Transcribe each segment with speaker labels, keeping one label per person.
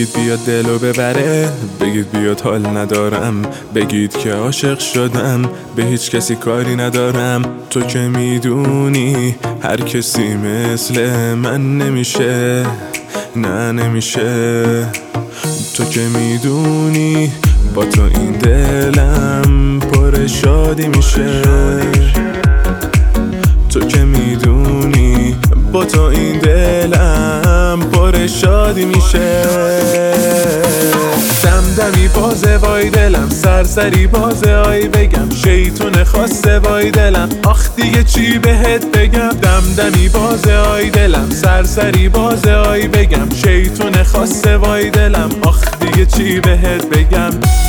Speaker 1: بگید بیاد دلو ببره، بگید بیاد حال ندارم، بگید که عاشق شدم، به هیچ کسی کاری ندارم. تو که میدونی هر کسی مثل من نمیشه، نه نمیشه. تو که میدونی با تو این دلم پر شادی میشه. تو که میدونی با تو این دلم پر شادی میشه. دمدمی بازه وای دلم، سرسری بازه آی بگم، شیطون خواسته وای دلم، آخ دیگه چی بهت بگم. دمدمی بازه آی دلم، سرسری بازه آی بگم، شیطون خواسته وای دلم، آخ دیگه چی بهت بگم.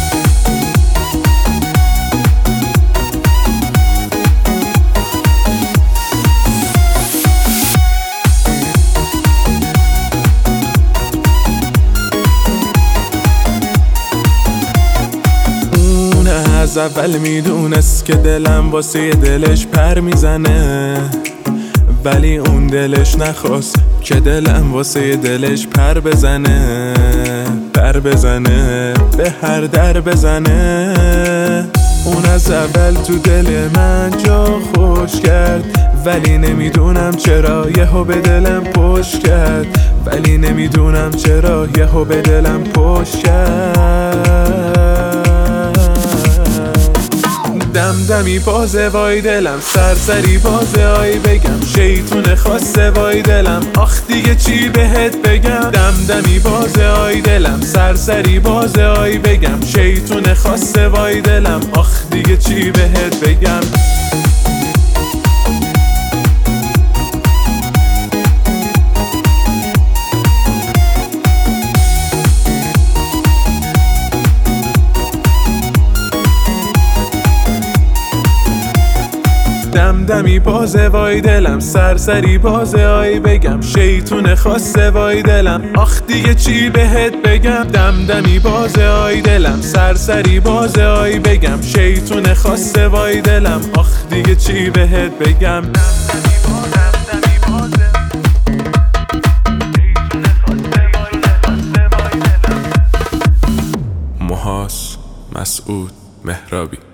Speaker 1: از اول میدونست که دلم واسه دلش پر میزنه، ولی اون دلش نخواست که دلم واسه دلش پر بزنه، پر بزنه، به هر در بزنه. اون از اول تو دل من جا خوش کرد، ولی نمیدونم چرا یهو به دلم پشت کرد، ولی نمیدونم چرا یهو به دلم پشت کرد. دمدمی بازه وای دلم، سرسری بازه آی بگم، شیطون خواسته وای دلم، آخ دیگه چی بهت بگم. دمدمی بازه آی دلم، سرسری بازه آی بگم، شیطون خواسته وای دلم، آخ دیگه چی بهت بگم. دمدمی بازه وای دلم، سرسری بازه آی بگم، شیطون خواسته وای دلم، آخ دیگه چی بهت بگم. دمدمی بازه آی دلم، سرسری بازه آی بگم، شیطون خواسته وای دلم، آخ دیگه چی بهت بگم. محاس مسعود مهرابی.